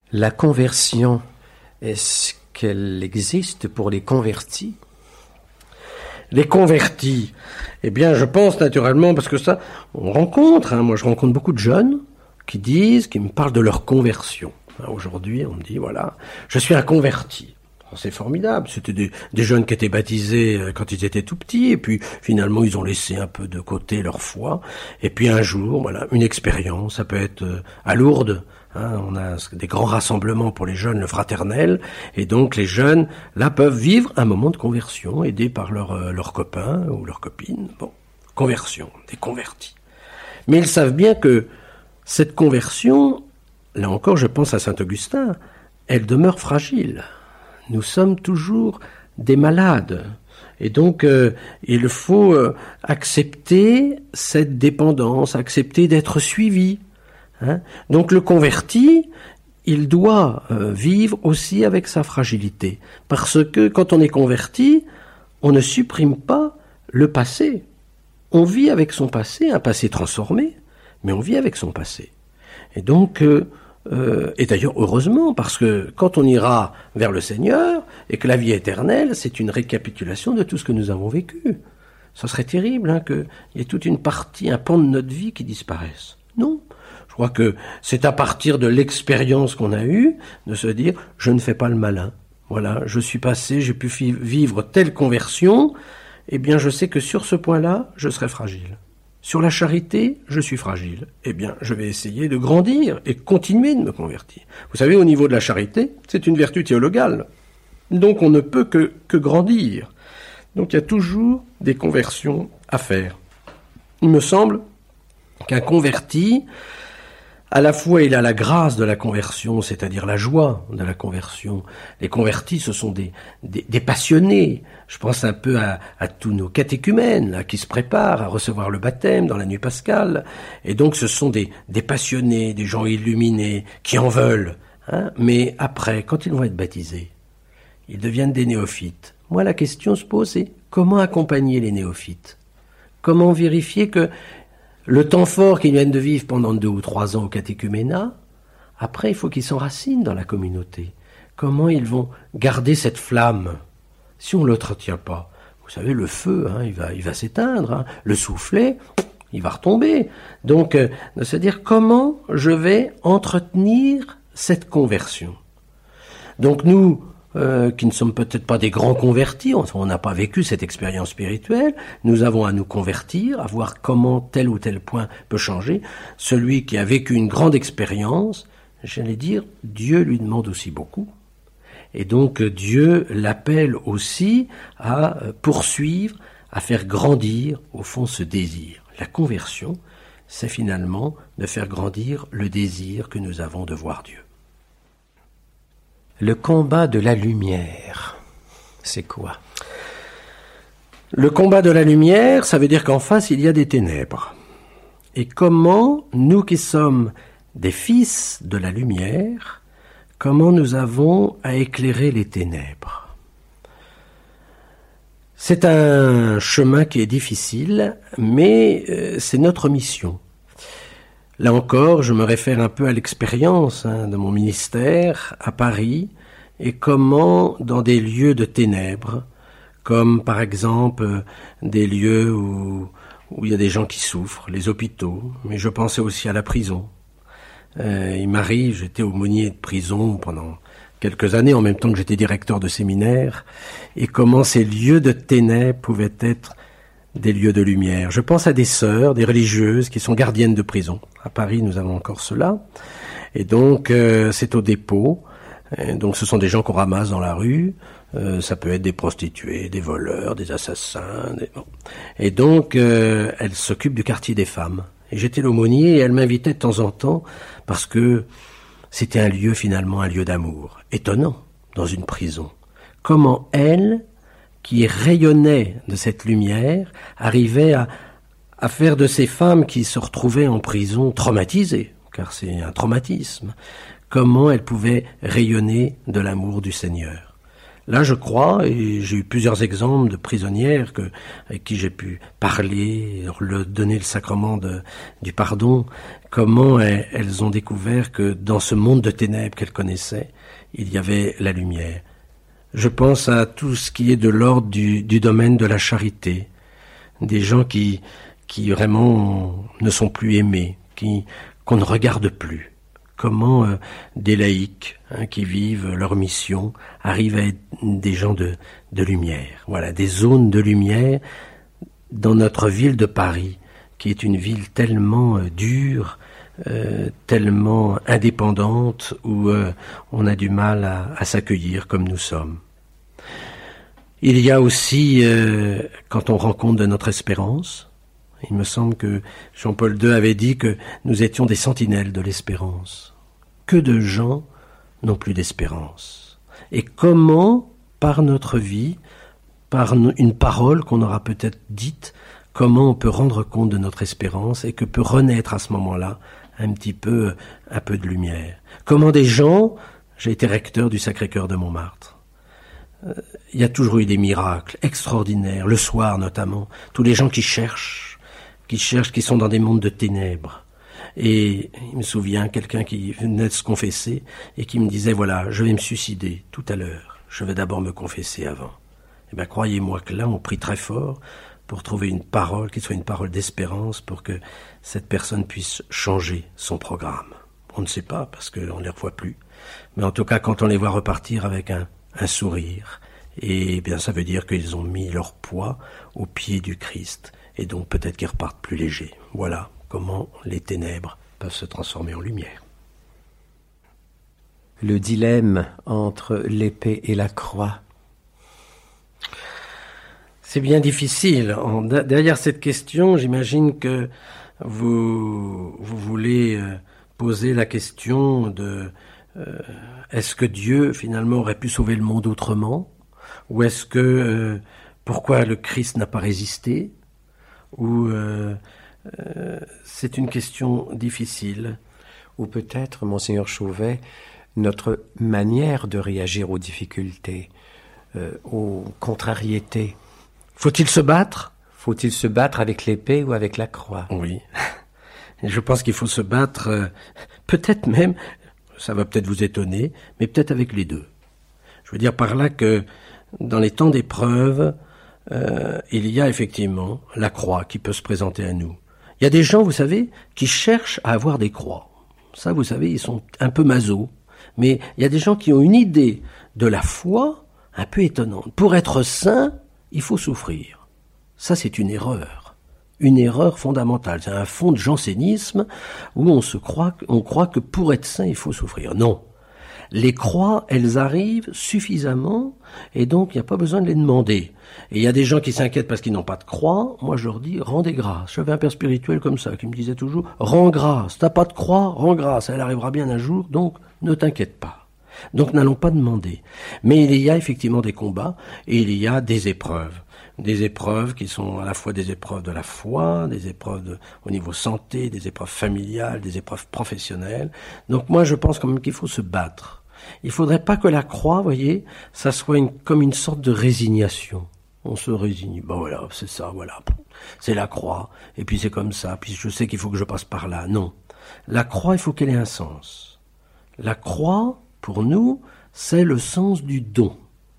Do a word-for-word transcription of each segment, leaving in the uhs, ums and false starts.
La conversion, est-ce qu'elle existe pour les convertis? Les convertis, eh bien je pense naturellement, parce que ça, on rencontre, hein, moi je rencontre beaucoup de jeunes qui disent, qui me parlent de leur conversion. Aujourd'hui, on me dit, voilà, je suis un converti. C'est formidable, c'était des, des jeunes qui étaient baptisés quand ils étaient tout petits, et puis finalement ils ont laissé un peu de côté leur foi, et puis un jour, voilà, une expérience, ça peut être à Lourdes, hein, on a des grands rassemblements pour les jeunes, le fraternel, et donc les jeunes, là, peuvent vivre un moment de conversion, aidés par leurs leurs copains ou leurs copines, bon, conversion, des convertis. Mais ils savent bien que cette conversion, là encore je pense à saint Augustin, elle demeure fragile. Nous sommes toujours des malades. Et donc, euh, il faut euh, accepter cette dépendance, accepter d'être suivi. Hein. Donc, le converti, il doit euh, vivre aussi avec sa fragilité. Parce que quand on est converti, on ne supprime pas le passé. On vit avec son passé, un passé transformé, mais on vit avec son passé. Et donc... Euh, Euh, et d'ailleurs, heureusement, parce que quand on ira vers le Seigneur, et que la vie éternelle, c'est une récapitulation de tout ce que nous avons vécu. Ça serait terrible hein, qu'il y ait toute une partie, un pan de notre vie qui disparaisse. Non. Je crois que c'est à partir de l'expérience qu'on a eue, de se dire, je ne fais pas le malin. Voilà, je suis passé, j'ai pu vivre telle conversion, eh bien je sais que sur ce point-là, je serai fragile. Sur la charité, je suis fragile. Eh bien, je vais essayer de grandir et continuer de me convertir. Vous savez, au niveau de la charité, c'est une vertu théologale. Donc, on ne peut que, que grandir. Donc, il y a toujours des conversions à faire. Il me semble qu'un converti, à la fois, il a la grâce de la conversion, c'est-à-dire la joie de la conversion. Les convertis, ce sont des, des, des passionnés. Je pense un peu à, à tous nos catéchumènes là, qui se préparent à recevoir le baptême dans la nuit pascale. Et donc, ce sont des, des passionnés, des gens illuminés, qui en veulent. Hein. Mais après, quand ils vont être baptisés, ils deviennent des néophytes. Moi, la question se pose, c'est comment accompagner les néophytes? Comment vérifier que le temps fort qu'ils viennent de vivre pendant deux ou trois ans au catéchuménat, après, il faut qu'ils s'enracinent dans la communauté. Comment ils vont garder cette flamme si on ne l'entretient pas? Vous savez, le feu, hein, il va, il va s'éteindre. Hein. Le soufflet, il va retomber. Donc, euh, de se dire comment je vais entretenir cette conversion. Donc, nous, Euh, qui ne sommes peut-être pas des grands convertis, on n'a pas vécu cette expérience spirituelle, nous avons à nous convertir, à voir comment tel ou tel point peut changer. Celui qui a vécu une grande expérience, j'allais dire, Dieu lui demande aussi beaucoup. Et donc Dieu l'appelle aussi à poursuivre, à faire grandir au fond ce désir. La conversion, c'est finalement de faire grandir le désir que nous avons de voir Dieu. Le combat de la lumière, c'est quoi? Le combat de la lumière, ça veut dire qu'en face, il y a des ténèbres. Et comment, nous qui sommes des fils de la lumière, comment nous avons à éclairer les ténèbres? C'est un chemin qui est difficile, mais euh, c'est notre mission. Là encore, je me réfère un peu à l'expérience hein, de mon ministère à Paris et comment, dans des lieux de ténèbres, comme par exemple des lieux où, où il y a des gens qui souffrent, les hôpitaux, mais je pensais aussi à la prison. Euh, il m'arrive, j'étais aumônier de prison pendant quelques années, en même temps que j'étais directeur de séminaire, et comment ces lieux de ténèbres pouvaient être des lieux de lumière. Je pense à des sœurs, des religieuses qui sont gardiennes de prison. À Paris, nous avons encore cela. Et donc, euh, c'est au dépôt. Et donc, ce sont des gens qu'on ramasse dans la rue. Euh, ça peut être des prostituées, des voleurs, des assassins. Des... Bon. Et donc, euh, elles s'occupent du quartier des femmes. Et j'étais l'aumônier et elle m'invitait de temps en temps parce que c'était un lieu, finalement, un lieu d'amour. Étonnant, dans une prison. Comment elle, qui rayonnait de cette lumière, arrivait à, à faire de ces femmes qui se retrouvaient en prison traumatisées, car c'est un traumatisme, comment elles pouvaient rayonner de l'amour du Seigneur. Là, je crois, et j'ai eu plusieurs exemples de prisonnières que, avec qui j'ai pu parler, leur donner le sacrement de, du pardon, comment elles, elles ont découvert que dans ce monde de ténèbres qu'elles connaissaient, il y avait la lumière. Je pense à tout ce qui est de l'ordre du, du domaine de la charité, des gens qui, qui vraiment ne sont plus aimés, qui, qu'on ne regarde plus. Comment euh, des laïcs hein, qui vivent leur mission arrivent à être des gens de, de lumière. Voilà, des zones de lumière dans notre ville de Paris, qui est une ville tellement euh, dure, euh, tellement indépendante, où euh, on a du mal à, à s'accueillir comme nous sommes. Il y a aussi, euh, quand on rencontre de notre espérance, il me semble que Jean-Paul deux avait dit que nous étions des sentinelles de l'espérance. Que de gens n'ont plus d'espérance. Et comment, par notre vie, par une parole qu'on aura peut-être dite, comment on peut rendre compte de notre espérance et que peut renaître à ce moment-là un petit peu, un peu de lumière. Comment des gens, j'ai été recteur du Sacré-Cœur de Montmartre, euh, il y a toujours eu des miracles extraordinaires, le soir notamment, tous les gens qui cherchent, qui cherchent, qui sont dans des mondes de ténèbres. Et il me souvient, quelqu'un qui venait de se confesser et qui me disait, voilà, je vais me suicider tout à l'heure, je vais d'abord me confesser avant. Eh bien, croyez-moi que là, on prie très fort pour trouver une parole qui soit une parole d'espérance pour que cette personne puisse changer son programme. On ne sait pas, parce qu'on ne les revoit plus. Mais en tout cas, quand on les voit repartir avec un, un sourire, et eh bien, ça veut dire qu'ils ont mis leur poids au pied du Christ. Et donc, peut-être qu'ils repartent plus légers. Voilà comment les ténèbres peuvent se transformer en lumière. Le dilemme entre l'épée et la croix. C'est bien difficile. En, derrière cette question, j'imagine que vous, vous voulez euh, poser la question de euh, est-ce que Dieu finalement aurait pu sauver le monde autrement? Ou est-ce que euh, pourquoi le Christ n'a pas résisté? Ou euh, euh, c'est une question difficile. Ou peut-être, Monseigneur Chauvet, notre manière de réagir aux difficultés, euh, aux contrariétés. Faut-il se battre? Faut-il se battre avec l'épée ou avec la croix? Oui. Et je pense qu'il faut se battre, euh, peut-être même, ça va peut-être vous étonner, mais peut-être avec les deux. Je veux dire par là que dans les temps d'épreuve, euh, il y a effectivement la croix qui peut se présenter à nous. Il y a des gens, vous savez, qui cherchent à avoir des croix. Ça, vous savez, ils sont un peu maso. Mais il y a des gens qui ont une idée de la foi un peu étonnante. Pour être saint, il faut souffrir. Ça, c'est une erreur. Une erreur fondamentale. C'est un fond de jansénisme où on se croit, on croit que pour être saint, il faut souffrir. Non. Les croix, elles arrivent suffisamment et donc il n'y a pas besoin de les demander. Et il y a des gens qui s'inquiètent parce qu'ils n'ont pas de croix. Moi, je leur dis, rendez grâce. J'avais un père spirituel comme ça qui me disait toujours, rends grâce. T'as pas de croix, rends grâce. Elle arrivera bien un jour, donc ne t'inquiète pas. Donc n'allons pas demander. Mais il y a effectivement des combats et il y a des épreuves. Des épreuves qui sont à la fois des épreuves de la foi, des épreuves de, au niveau santé, des épreuves familiales, des épreuves professionnelles. Donc moi je pense quand même qu'il faut se battre. Il faudrait pas que la croix, vous voyez, ça soit une, comme une sorte de résignation. On se résigne. Ben voilà, c'est ça, voilà. C'est la croix. Et puis c'est comme ça. Puis je sais qu'il faut que je passe par là. Non. La croix, il faut qu'elle ait un sens. La croix, pour nous, c'est le sens du don.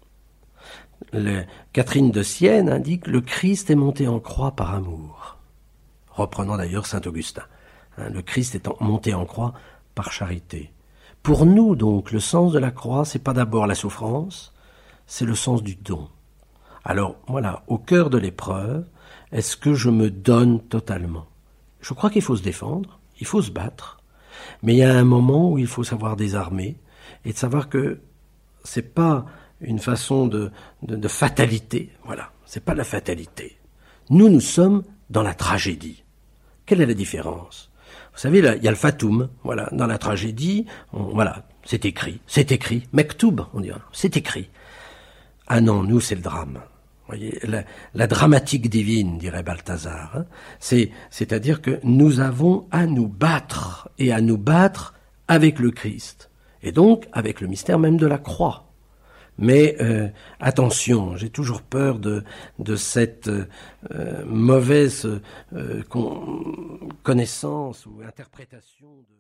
Le, Catherine de Sienne indique « Le Christ est monté en croix par amour ». Reprenant d'ailleurs saint Augustin. Hein, le Christ est en, monté en croix par charité. Pour nous, donc, le sens de la croix, c'est pas d'abord la souffrance, c'est le sens du don. Alors, voilà, au cœur de l'épreuve, est-ce que je me donne totalement? Je crois qu'il faut se défendre, il faut se battre, mais il y a un moment où il faut savoir désarmer et de savoir que c'est pas une façon de, de, de fatalité, voilà, c'est pas la fatalité. Nous, nous sommes dans la tragédie. Quelle est la différence? Vous savez, là, il y a le fatum, voilà, dans la tragédie, on, voilà, c'est écrit, c'est écrit, mektoub, on dirait, c'est écrit. Ah non, nous, c'est le drame. Vous voyez, la, la dramatique divine, dirait Balthazar, hein, c'est, c'est-à-dire que nous avons à nous battre, et à nous battre avec le Christ, et donc avec le mystère même de la croix. Mais euh, attention, j'ai toujours peur de, de cette euh, mauvaise euh, con- connaissance ou interprétation de...